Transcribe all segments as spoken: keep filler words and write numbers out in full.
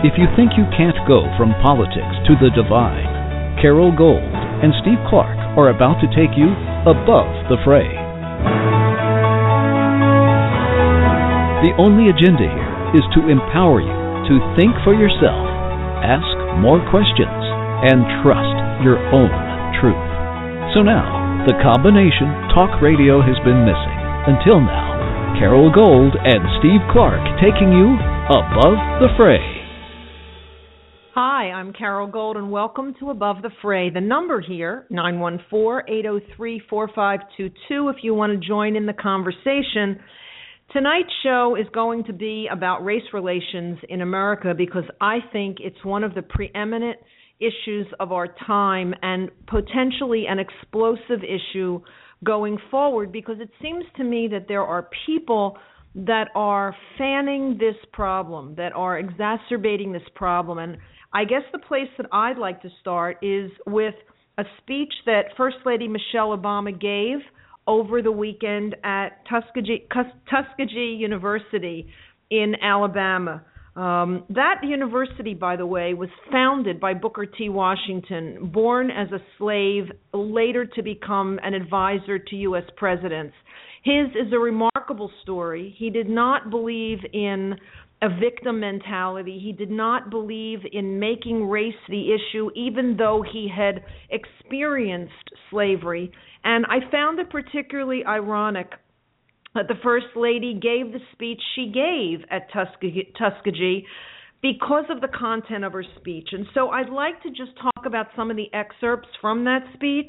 If you think you can't go from politics to the divine, Carol Gold and Steve Clark are about to take you above the fray. The only agenda here is to empower you to think for yourself, ask more questions, and trust your own truth. So now, the combination talk radio has been missing. Until now, Carol Gold and Steve Clark taking you above the fray. Hi, I'm Carol Gold, and welcome to Above the Fray. The number here, nine one four, eight oh three, four five two two, if you want to join in the conversation. Tonight's show is going to be about race relations in America because I think it's one of the preeminent issues of our time and potentially an explosive issue going forward, because it seems to me that there are people that are fanning this problem, that are exacerbating this problem. And I guess the place that I'd like to start is with a speech that First Lady Michelle Obama gave over the weekend at Tuskegee, Tuskegee University in Alabama. Um, that university, by the way, was founded by Booker T. Washington, born as a slave, later to become an advisor to U S presidents. His is a remarkable story. He did not believe in a victim mentality. He did not believe in making race the issue, even though he had experienced slavery. And I found it particularly ironic that the First Lady gave the speech she gave at Tuskegee, Tuskegee because of the content of her speech. And so I'd like to just talk about some of the excerpts from that speech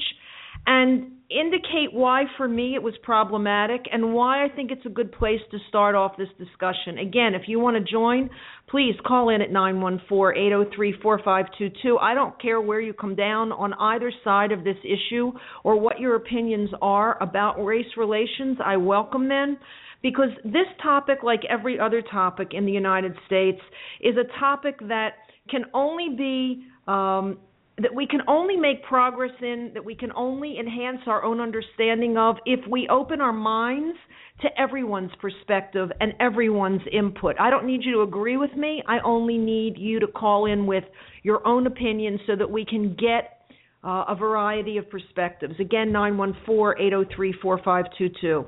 and indicate why, for me, it was problematic and why I think it's a good place to start off this discussion. Again, if you want to join, please call in at nine one four, eight oh three, four five two two. I don't care where you come down on either side of this issue or what your opinions are about race relations. I welcome them, because this topic, like every other topic in the United States, is a topic that can only be um, that we can only make progress in, that we can only enhance our own understanding of if we open our minds to everyone's perspective and everyone's input. I don't need you to agree with me. I only need you to call in with your own opinion so that we can get uh, a variety of perspectives. Again, nine one four, eight oh three, four five two two.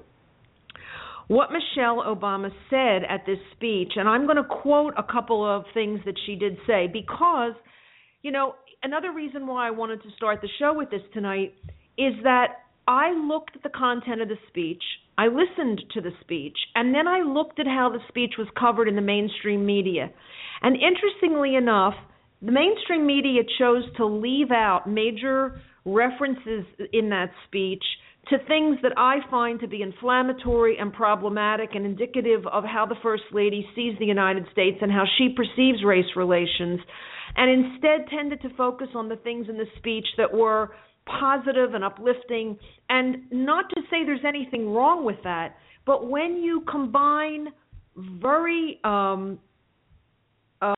What Michelle Obama said at this speech, and I'm going to quote a couple of things that she did say, because, you know, another reason why I wanted to start the show with this tonight is that I looked at the content of the speech, I listened to the speech, and then I looked at how the speech was covered in the mainstream media. And interestingly enough, the mainstream media chose to leave out major references in that speech to things that I find to be inflammatory and problematic and indicative of how the First Lady sees the United States and how she perceives race relations, and instead tended to focus on the things in the speech that were positive and uplifting. And not to say there's anything wrong with that, but when you combine very, um, uh,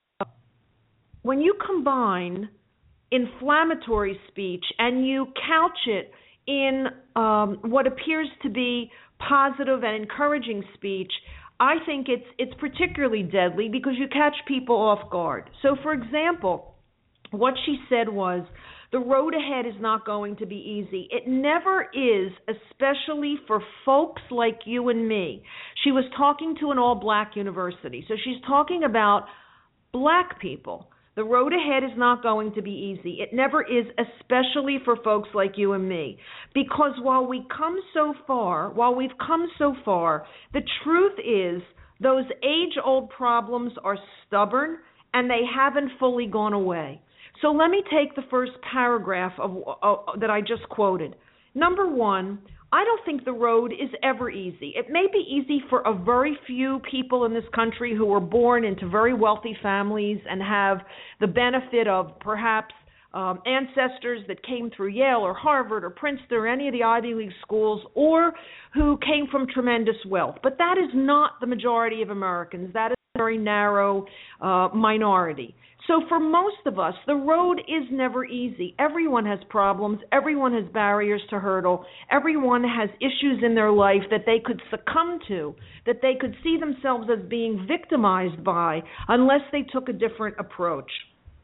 when you combine inflammatory speech and you couch it in um, what appears to be positive and encouraging speech, I think it's it's particularly deadly because you catch people off guard. So, for example, what she said was, the road ahead is not going to be easy. It never is, especially for folks like you and me. She was talking to an all-black university, so she's talking about black people. The road ahead is not going to be easy. It never is, especially for folks like you and me. Because while we come so far, while we've come so far, the truth is those age-old problems are stubborn and they haven't fully gone away. So let me take the first paragraph of uh, that I just quoted. Number one, I don't think the road is ever easy. It may be easy for a very few people in this country who were born into very wealthy families and have the benefit of perhaps um, ancestors that came through Yale or Harvard or Princeton or any of the Ivy League schools, or who came from tremendous wealth. But that is not the majority of Americans. That is a very narrow uh, minority. So for most of us, the road is never easy. Everyone has problems. Everyone has barriers to hurdle. Everyone has issues in their life that they could succumb to, that they could see themselves as being victimized by, unless they took a different approach.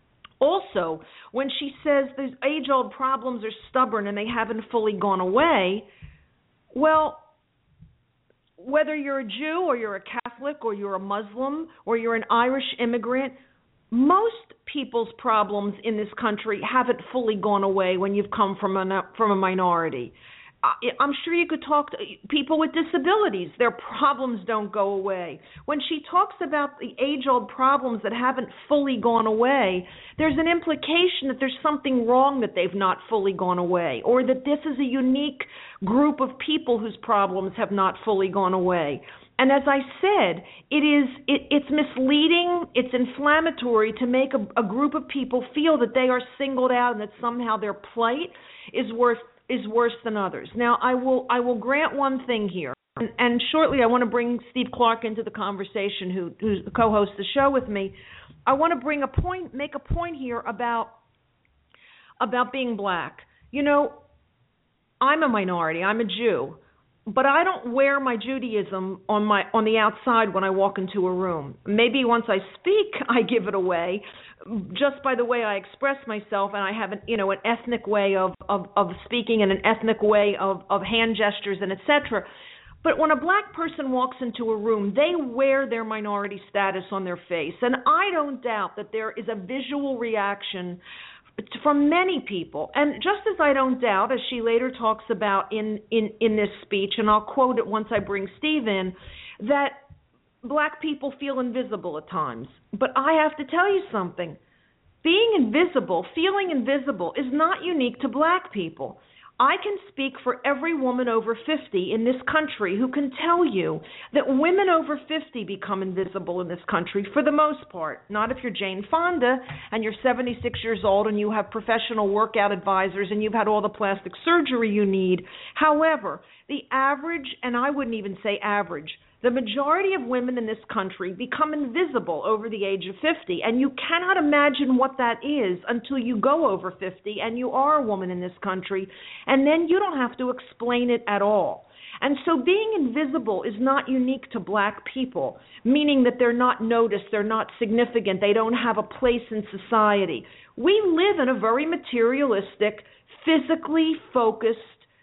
Also, when she says these age-old problems are stubborn and they haven't fully gone away, well, whether you're a Jew or you're a Catholic or you're a Muslim or you're an Irish immigrant, most people's problems in this country haven't fully gone away when you've come from a, from a minority. I'm sure you could talk to people with disabilities. Their problems don't go away. When she talks about the age-old problems that haven't fully gone away, there's an implication that there's something wrong that they've not fully gone away, or that this is a unique group of people whose problems have not fully gone away. And as I said, it is it, it's misleading, it's inflammatory to make a, a group of people feel that they are singled out and that somehow their plight is worse is worse than others. Now, I will I will grant one thing here, and, and shortly I want to bring Steve Clark into the conversation, who who co-hosts the show with me. I want to bring a point, make a point here about about being black. You know, I'm a minority. I'm a Jew. But I don't wear my Judaism on my on the outside when I walk into a room. Maybe once I speak, I give it away, just by the way I express myself, and I have an you know an ethnic way of, of, of speaking and an ethnic way of, of hand gestures and et cetera. But when a black person walks into a room, they wear their minority status on their face, and I don't doubt that there is a visual reaction from many people. And just as I don't doubt, as she later talks about in, in, in this speech, and I'll quote it once I bring Steve in, that black people feel invisible at times. But I have to tell you something. Being invisible, feeling invisible, is not unique to black people. I can speak for every woman over fifty in this country who can tell you that women over fifty become invisible in this country for the most part. Not if you're Jane Fonda and you're seventy-six years old and you have professional workout advisors and you've had all the plastic surgery you need. However, the average, and I wouldn't even say average, the majority of women in this country become invisible over the age of fifty, and you cannot imagine what that is until you go over fifty and you are a woman in this country, and then you don't have to explain it at all. And so being invisible is not unique to black people, meaning that they're not noticed, they're not significant, they don't have a place in society. We live in a very materialistic, physically focused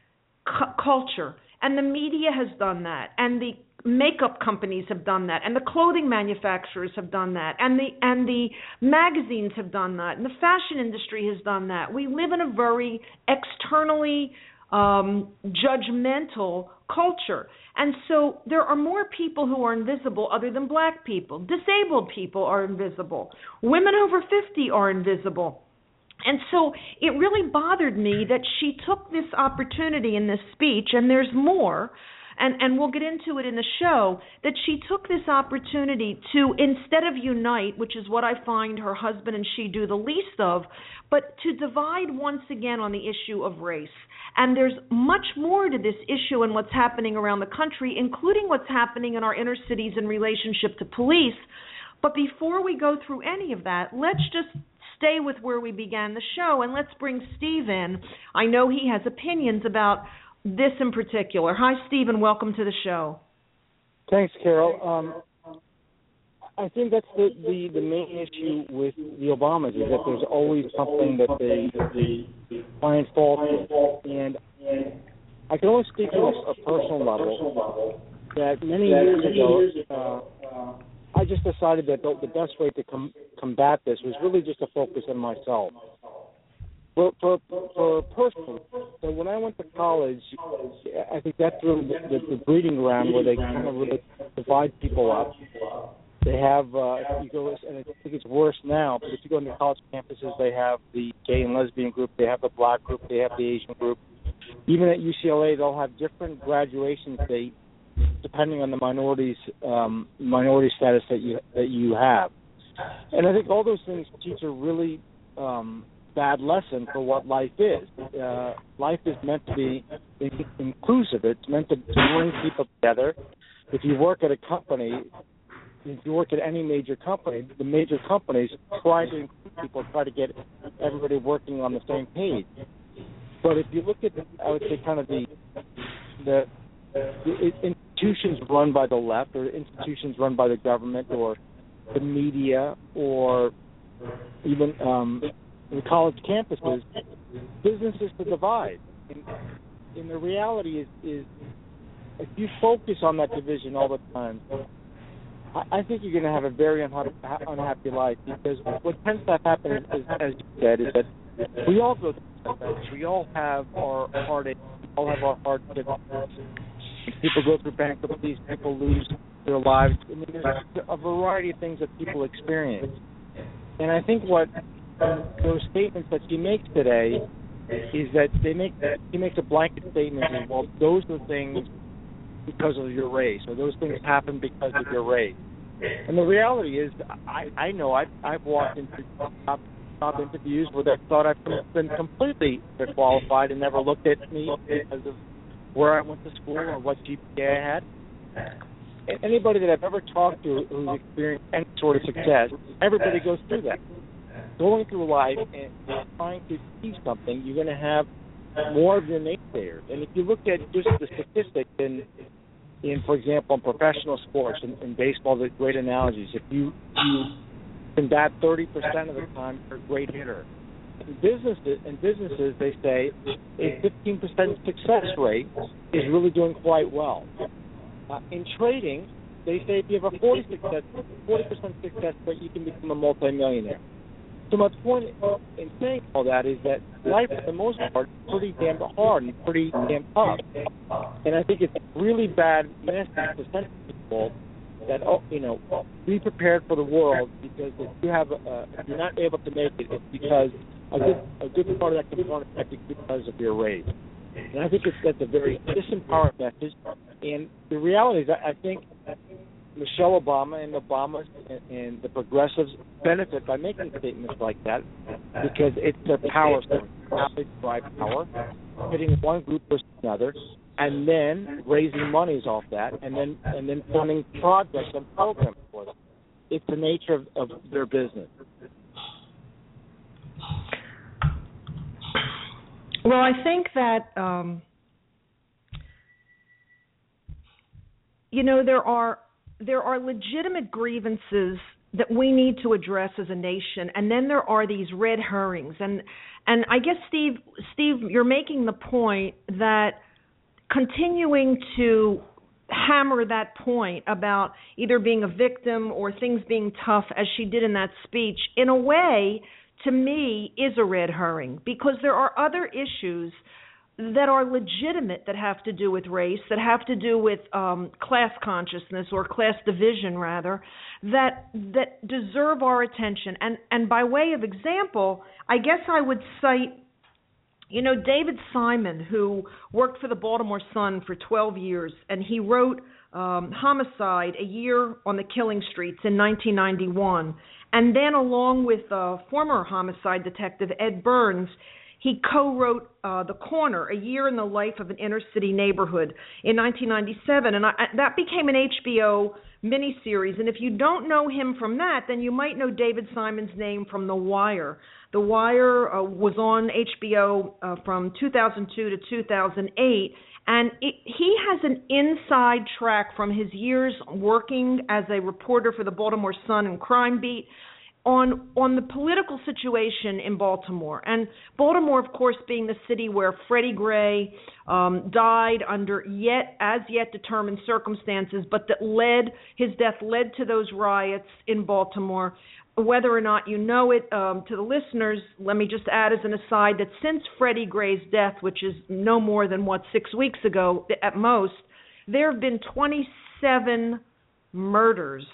cu- culture, and the media has done that, and the makeup companies have done that, and the clothing manufacturers have done that, and the and the magazines have done that, and the fashion industry has done that. We live in a very externally um, judgmental culture, and so there are more people who are invisible other than black people. Disabled people are invisible. Women over fifty are invisible. And so it really bothered me that she took this opportunity in this speech, and there's more, And, and we'll get into it in the show, that she took this opportunity to, instead of unite, which is what I find her husband and she do the least of, but to divide once again on the issue of race. And there's much more to this issue and what's happening around the country, including what's happening in our inner cities in relationship to police. But before we go through any of that, let's just stay with where we began the show, and let's bring Steve in. I know he has opinions about this in particular. Hi, Steve, and welcome to the show. Thanks, Carol. Um, I think that's the, the, the main issue with the Obamas, is that there's always something that they, they find fault with. And I can only speak on a, a personal level that many years ago, uh, I just decided that the, the best way to com- combat this was really just to focus on myself. For, for, for personal, so when I went to college, I think that's really the, the, the breeding ground where they kind of really divide people up. They have, uh, if you go, and I think it's worse now, but if you go into college campuses, they have the gay and lesbian group, they have the black group, they have the Asian group. Even at U C L A, they'll have different graduation dates depending on the minorities, um, minority status that you that you have. And I think all those things teach a really um, bad lesson for what life is. Uh, life is meant to be in- inclusive. It's meant to, to bring people together. If you work at a company, if you work at any major company, the major companies try to include people, try to get everybody working on the same page. But if you look at, I would say, kind of the the, the institutions run by the left, or institutions run by the government, or the media, or even um, the college campuses, businesses to divide. And, and the reality is, is, if you focus on that division all the time, I, I think you're going to have a very unha- unhappy life, because what tends to happen, is, is, as you said, is that we all go through setbacks. We all have our heartaches. We all have our hardships. People go through bankruptcies. People lose their lives. I mean, there's a variety of things that people experience. And I think what those statements that she makes today is that they make she makes a blanket statement as, well, those are things because of your race, or those things happen because of your race. And the reality is, I, I know I've, I've walked into top, top interviews where they thought I've been completely qualified and never looked at me because of where I went to school or what G P A I had. And anybody that I've ever talked to who's experienced any sort of success, everybody goes through that. Going through life and trying to achieve something, you're going to have more of your naysayers. And if you look at just the statistics in, in for example, in professional sports, in, in baseball, the great analogies, if you, you can bat thirty percent of the time, you're a great hitter. In businesses, in businesses, they say a fifteen percent success rate is really doing quite well. Uh, in trading, they say if you have a forty percent success rate, you can become a multimillionaire. So my point in saying all that is that life, for the most part, is pretty damn hard and pretty damn tough. And I think it's really bad message to send people that, oh, you know, be prepared for the world, because if you have, a, if you're not able to make it, it's because a good a good part of that component is because of your race. And I think it's, that's a very disempowering message. And the reality is, I think Michelle Obama and Obama and, and the progressives benefit by making statements like that, because it's their power center. How they drive power, hitting one group versus another, and then raising monies off that, and then and then funding projects and programs for them. It's the nature of, of their business. Well, I think that um, you know there are there are legitimate grievances that we need to address as a nation, and then there are these red herrings. And and I guess Steve, Steve, you're making the point that continuing to hammer that point about either being a victim or things being tough, as she did in that speech, in a way, to me, is a red herring, because there are other issues that are legitimate that have to do with race, that have to do with um, class consciousness, or class division, rather, that that deserve our attention. And and by way of example, I guess I would cite, you know, David Simon, who worked for the Baltimore Sun for twelve years, and he wrote um, Homicide, A Year on the Killing Streets in nineteen ninety-one. And then along with uh, former homicide detective Ed Burns, he co-wrote uh, The Corner, A Year in the Life of an Inner City Neighborhood in nineteen ninety-seven. And I, that became an H B O miniseries. And if you don't know him from that, then you might know David Simon's name from The Wire. The Wire uh, was on H B O uh, from two thousand two to two thousand eight. And it, he has an inside track from his years working as a reporter for the Baltimore Sun and Crime Beat on on the political situation in Baltimore. And Baltimore, of course, being the city where Freddie Gray um, died under yet as yet determined circumstances, but that led his death led to those riots in Baltimore. Whether or not you know it, um, to the listeners, let me just add as an aside that since Freddie Gray's death, which is no more than, what, six weeks ago at most, there have been twenty-seven murders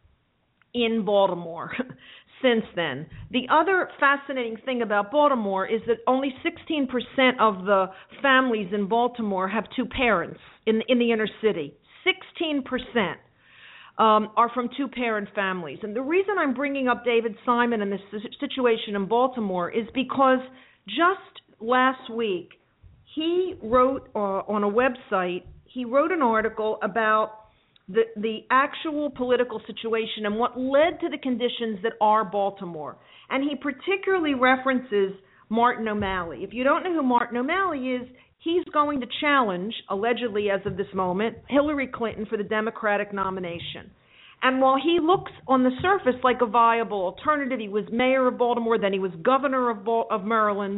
in Baltimore since then. The other fascinating thing about Baltimore is that only sixteen percent of the families in Baltimore have two parents in, in the inner city. sixteen percent. Um, are from two-parent families. And the reason I'm bringing up David Simon and this situation in Baltimore is because just last week he wrote uh, on a website, he wrote an article about the, the actual political situation and what led to the conditions that are Baltimore. And he particularly references Martin O'Malley. If you don't know who Martin O'Malley is, he's going to challenge, allegedly as of this moment, Hillary Clinton for the Democratic nomination. And while he looks on the surface like a viable alternative, he was mayor of Baltimore, then he was governor of, Bal- of Maryland,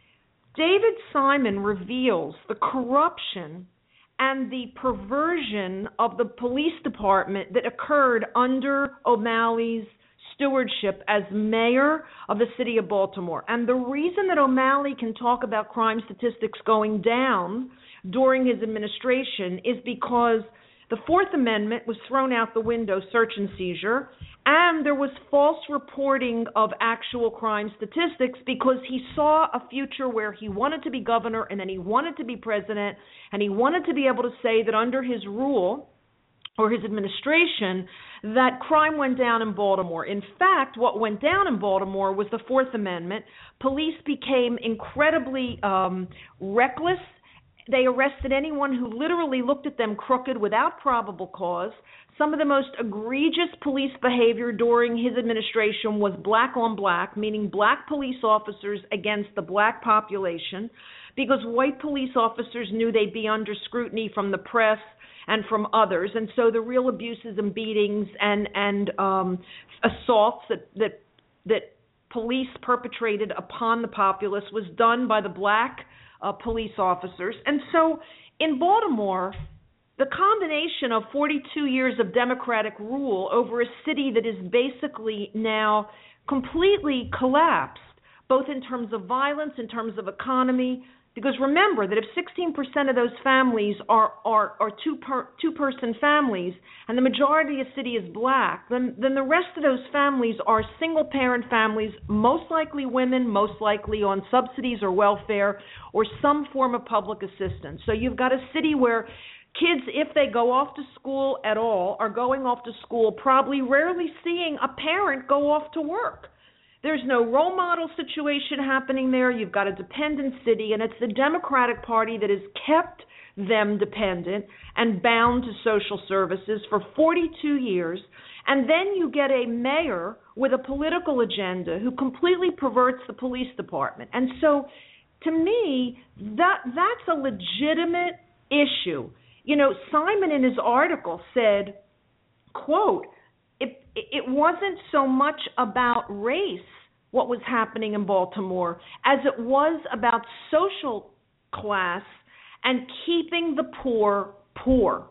David Simon reveals the corruption and the perversion of the police department that occurred under O'Malley's stewardship as mayor of the city of Baltimore. And the reason that O'Malley can talk about crime statistics going down during his administration is because the Fourth Amendment was thrown out the window, search and seizure, and there was false reporting of actual crime statistics because he saw a future where he wanted to be governor and then he wanted to be president, and he wanted to be able to say that under his rule or his administration that crime went down in Baltimore. In fact, what went down in Baltimore was the Fourth Amendment. Police became incredibly um, reckless. They arrested anyone who literally looked at them crooked without probable cause. Some of the most egregious police behavior during his administration was black on black, meaning black police officers against the black population, because white police officers knew they'd be under scrutiny from the press and from others. And so the real abuses and beatings and, and um, assaults that, that, that police perpetrated upon the populace was done by the black Uh, police officers. And so in Baltimore, the combination of forty-two years of Democratic rule over a city that is basically now completely collapsed, both in terms of violence, in terms of economy, because remember that if sixteen percent of those families are, are, are two per, two-person families and the majority of the city is black, then, then the rest of those families are single-parent families, most likely women, most likely on subsidies or welfare or some form of public assistance. So you've got a city where kids, if they go off to school at all, are going off to school probably rarely seeing a parent go off to work. There's no role model situation happening there. You've got a dependent city, and it's the Democratic Party that has kept them dependent and bound to social services for forty-two years. And then you get a mayor with a political agenda who completely perverts the police department. And so, to me, that that's a legitimate issue. You know, Simon in his article said, quote, It, it wasn't so much about race, what was happening in Baltimore, as it was about social class and keeping the poor poor.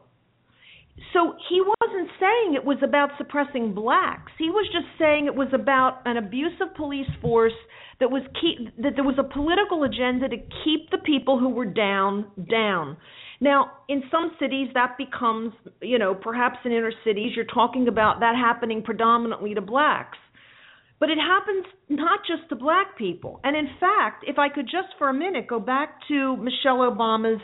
So he wasn't saying it was about suppressing blacks. He was just saying it was about an abusive police force that was keep, that there was a political agenda to keep the people who were down, down. Now, in some cities, that becomes, you know, perhaps in inner cities, you're talking about that happening predominantly to blacks. But it happens not just to black people. And in fact, if I could just for a minute go back to Michelle Obama's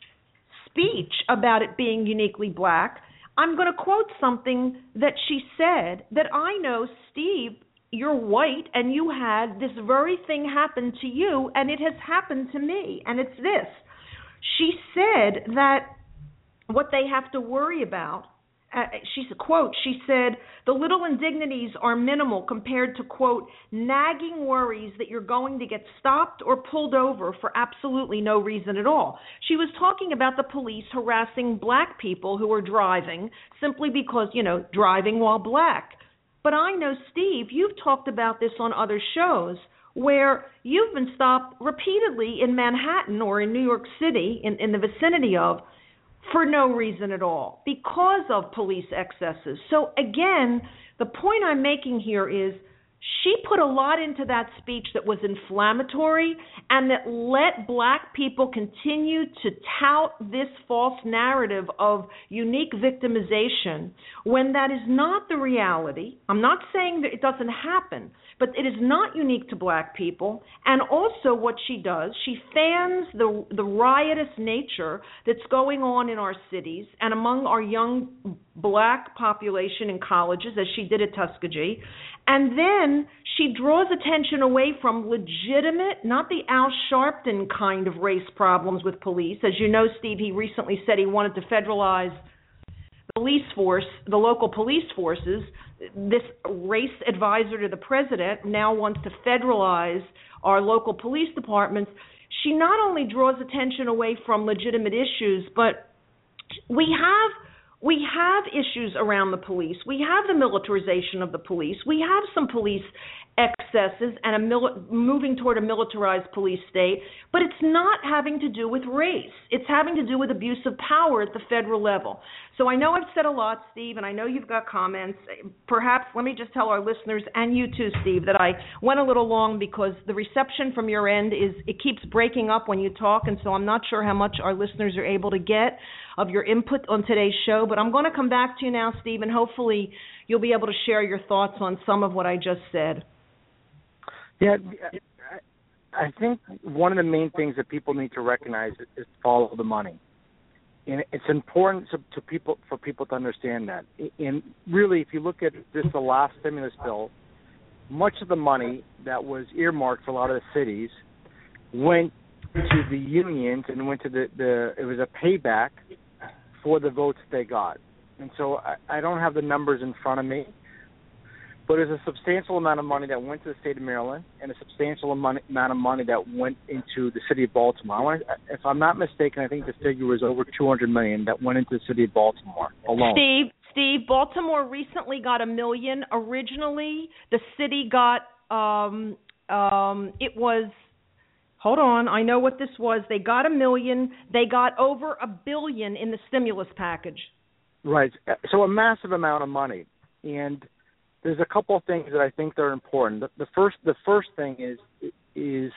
speech about it being uniquely black, I'm going to quote something that she said that I know, Steve, you're white and you had this very thing happen to you, and it has happened to me, and it's this. She said that what they have to worry about, uh, she's a quote, she said, the little indignities are minimal compared to, quote, nagging worries that you're going to get stopped or pulled over for absolutely no reason at all. She was talking about the police harassing black people who were driving simply because, you know, driving while black. But I know, Steve, you've talked about this on other shows, where you've been stopped repeatedly in Manhattan or in New York City, in, in the vicinity of, for no reason at all, because of police excesses. So again, the point I'm making here is she put a lot into that speech that was inflammatory and that let black people continue to tout this false narrative of unique victimization when that is not the reality. I'm not saying that it doesn't happen, but it is not unique to black people. And also what she does, she fans the the riotous nature that's going on in our cities and among our young black population in colleges, as she did at Tuskegee. And then she draws attention away from legitimate, not the Al Sharpton kind of race problems with police. As you know, Steve, he recently said he wanted to federalize the police force, the local police forces, this race advisor to the president now wants to federalize our local police departments. She not only draws attention away from legitimate issues, but we have we have issues around the police. We have the militarization of the police. We have some police excesses and a mili- moving toward a militarized police state, but it's not having to do with race. It's having to do with abuse of power at the federal level. So I know I've said a lot, Steve, and I know you've got comments. Perhaps let me just tell our listeners, and you too, Steve, that I went a little long because the reception from your end is, it keeps breaking up when you talk, and so I'm not sure how much our listeners are able to get of your input on today's show, but I'm going to come back to you now, Steve, and hopefully you'll be able to share your thoughts on some of what I just said. Yeah, I think one of the main things that people need to recognize is follow the money. And it's important to, to people for people to understand that. And really, if you look at this, the last stimulus bill, much of the money that was earmarked for a lot of the cities went to the unions and went to the, the it was a payback for the votes they got. And so I, I don't have the numbers in front of me, but there's a substantial amount of money that went to the state of Maryland and a substantial amount of money that went into the city of Baltimore. I want to, if I'm not mistaken, I think the figure was over two hundred million dollars that went into the city of Baltimore alone. Steve, Steve, Baltimore recently got a million. Originally, the city got, um, um, it was, hold on, I know what this was. They got a million. They got over a billion in the stimulus package. Right. So a massive amount of money. And there's a couple of things that I think that are important. The, the first, the first thing is is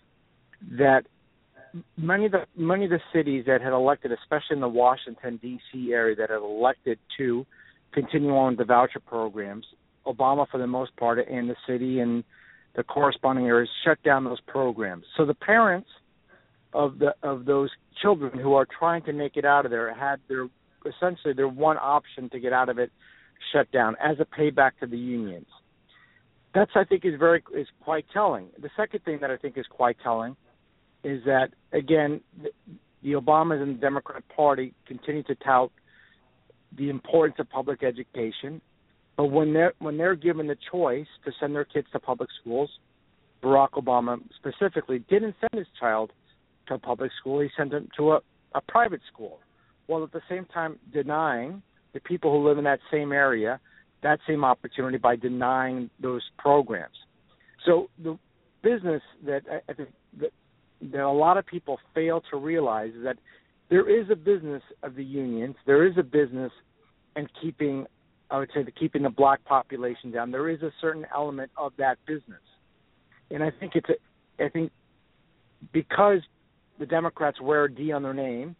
that many of the many of the cities that had elected, especially in the Washington D C area, that had elected to continue on with the voucher programs, Obama for the most part, and the city and the corresponding areas shut down those programs. So the parents of the of those children who are trying to make it out of there had their essentially their one option to get out of it shut down as a payback to the unions. That's, I think, is very is quite telling. The second thing that I think is quite telling is that, again, the, the Obamas and the Democrat Party continue to tout the importance of public education, but when they're when they're given the choice to send their kids to public schools, Barack Obama specifically didn't send his child to a public school. He sent him to a, a private school, while at the same time denying the people who live in that same area that same opportunity by denying those programs. So the business that I think that, that a lot of people fail to realize is that there is a business of the unions. There is a business in keeping, I would say, the keeping the black population down. There is a certain element of that business, and I think it's a, I think because the Democrats wear a D on their name,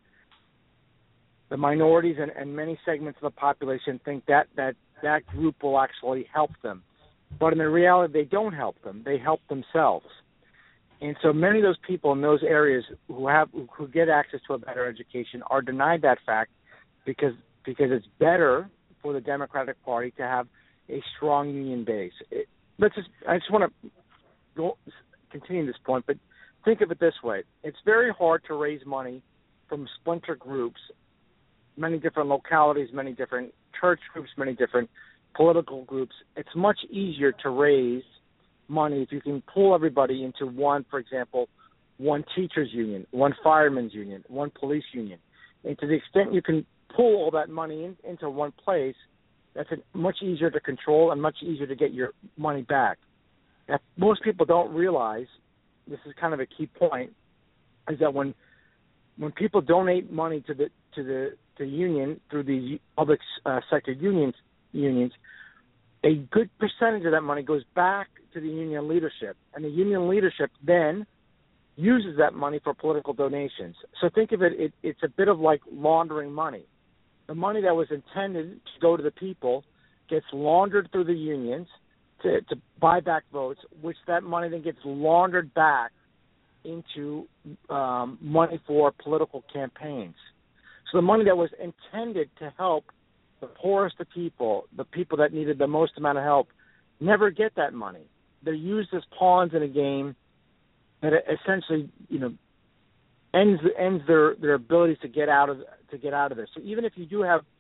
the minorities and, and many segments of the population think that, that that group will actually help them. But in the reality, they don't help them. They help themselves. And so many of those people in those areas who have who get access to a better education are denied that fact because because it's better for the Democratic Party to have a strong union base. It, let's just I just want to go, continue this point, but think of it this way. It's very hard to raise money from splinter groups, many different localities, many different church groups, many different political groups. It's much easier to raise money if you can pull everybody into one, for example, one teachers union, one firemen's union, one police union. And to the extent you can pull all that money in, into one place, that's a, much easier to control and much easier to get your money back. Now, most people don't realize, this is kind of a key point, is that when when people donate money to the to the to union through the public uh, sector unions unions, a good percentage of that money goes back to the union leadership, and the union leadership then uses that money for political donations. So think of it, it it's a bit of like laundering money. The money that was intended to go to the people gets laundered through the unions to, to buy back votes, which that money then gets laundered back into um, money for political campaigns. So the money that was intended to help the poorest of people, the people that needed the most amount of help, never get that money. They're used as pawns in a game that essentially, you know, ends ends their, their abilities to get out of to get out of this. So even if you do have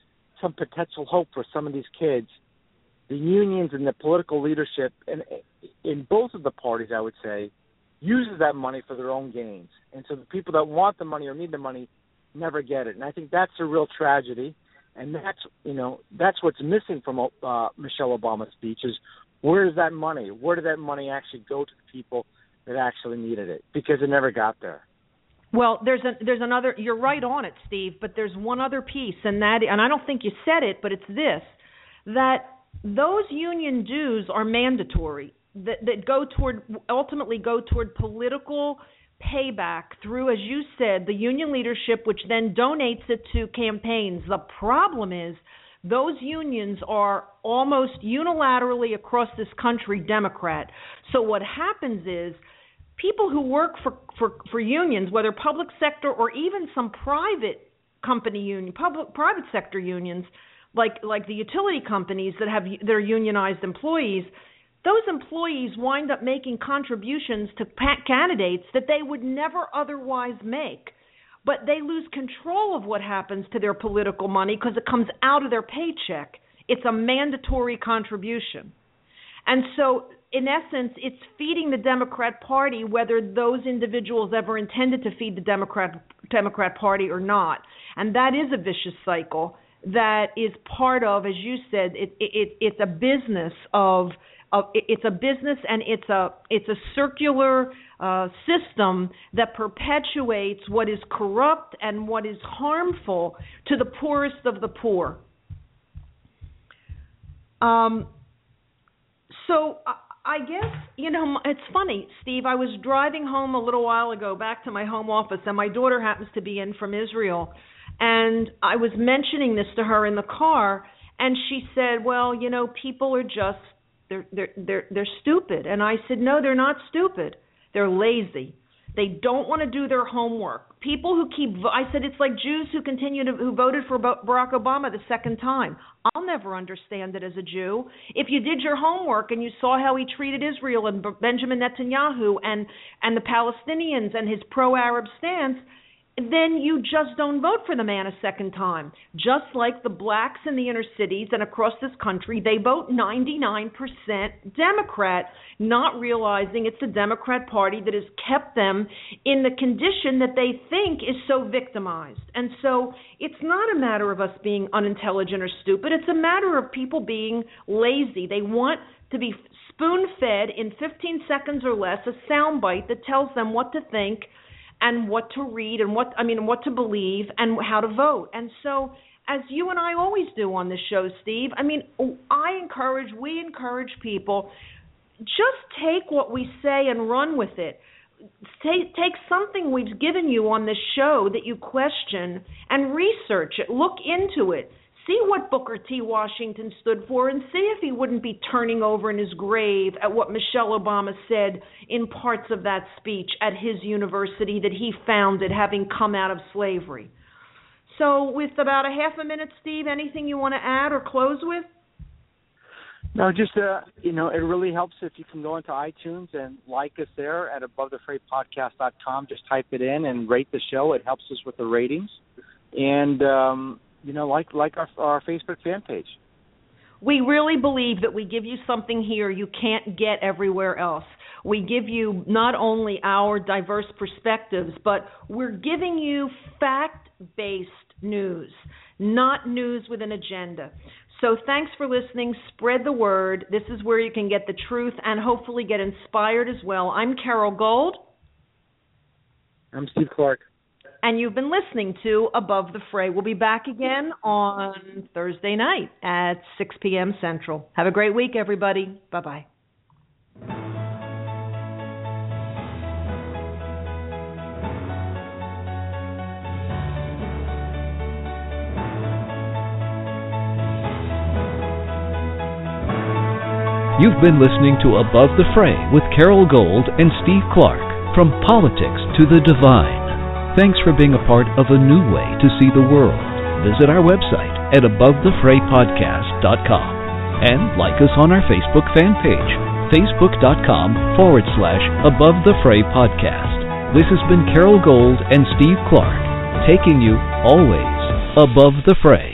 some potential hope for some of these kids, the unions and the political leadership in, in both of the parties, I would say, uses that money for their own gains. And so the people that want the money or need the money never get it. And I think that's a real tragedy. And that's, you know, that's what's missing from uh, Michelle Obama's speech is where is that money? Where did that money actually go to the people that actually needed it? Because it never got there. Well, there's a, there's another. You're right on it, Steve. But there's one other piece, and that, and I don't think you said it, but it's this: that those union dues are mandatory. That that go toward ultimately go toward political payback through, as you said, the union leadership, which then donates it to campaigns. The problem is those unions are almost unilaterally across this country Democrat. So what happens is people who work for, for, for unions, whether public sector or even some private company union, public private sector unions, like like the utility companies that have their unionized employees, those employees wind up making contributions to candidates that they would never otherwise make. But they lose control of what happens to their political money because it comes out of their paycheck. It's a mandatory contribution. And so, in essence, it's feeding the Democrat Party, whether those individuals ever intended to feed the Democrat Democrat Party or not. And that is a vicious cycle that is part of, as you said, it, it, it's a business of, of it's a business and it's a it's a circular uh, system that perpetuates what is corrupt and what is harmful to the poorest of the poor. Um. So I guess, you know, it's funny, Steve, I was driving home a little while ago back to my home office, and my daughter happens to be in from Israel, and I was mentioning this to her in the car, and she said, well, you know, people are just, they're they're they're, they're stupid. And I said, no, they're not stupid. They're lazy. They don't want to do their homework. People who keep, I said, it's like Jews who continue to, who voted for Barack Obama the second time. I'll never understand it as a Jew. If you did your homework and you saw how he treated Israel and Benjamin Netanyahu and, and the Palestinians and his pro-Arab stance, then you just don't vote for the man a second time. Just like the blacks in the inner cities and across this country, they vote ninety-nine percent Democrat, not realizing it's the Democrat Party that has kept them in the condition that they think is so victimized. And so it's not a matter of us being unintelligent or stupid. It's a matter of people being lazy. They want to be spoon-fed in fifteen seconds or less a soundbite that tells them what to think and what to read and what, I mean, what to believe and how to vote. And so, as you and I always do on this show, Steve, I mean, I encourage, we encourage people, just take what we say and run with it. Take, take something we've given you on this show that you question and research it, look into it. See what Booker T. Washington stood for and see if he wouldn't be turning over in his grave at what Michelle Obama said in parts of that speech at his university that he founded, having come out of slavery. So with about a half a minute, Steve, anything you want to add or close with? No, just, uh, you know, it really helps if you can go into iTunes and like us there at above the fray podcast dot com. Just type it in and rate the show. It helps us with the ratings. And, um, you know, like like our, our Facebook fan page. We really believe that we give you something here you can't get everywhere else. We give you not only our diverse perspectives, but we're giving you fact-based news, not news with an agenda. So thanks for listening. Spread the word. This is where you can get the truth and hopefully get inspired as well. I'm Carol Gold. I'm Steve Clark. And you've been listening to Above the Fray. We'll be back again on Thursday night at six p.m. Central. Have a great week, everybody. Bye-bye. You've been listening to Above the Fray with Carol Gold and Steve Clark, from politics to the divine. Thanks for being a part of a new way to see the world. Visit our website at above the fray podcast dot com and like us on our Facebook fan page, facebook.com forward slash above the fray podcast. This has been Carol Gold and Steve Clark, taking you always above the fray.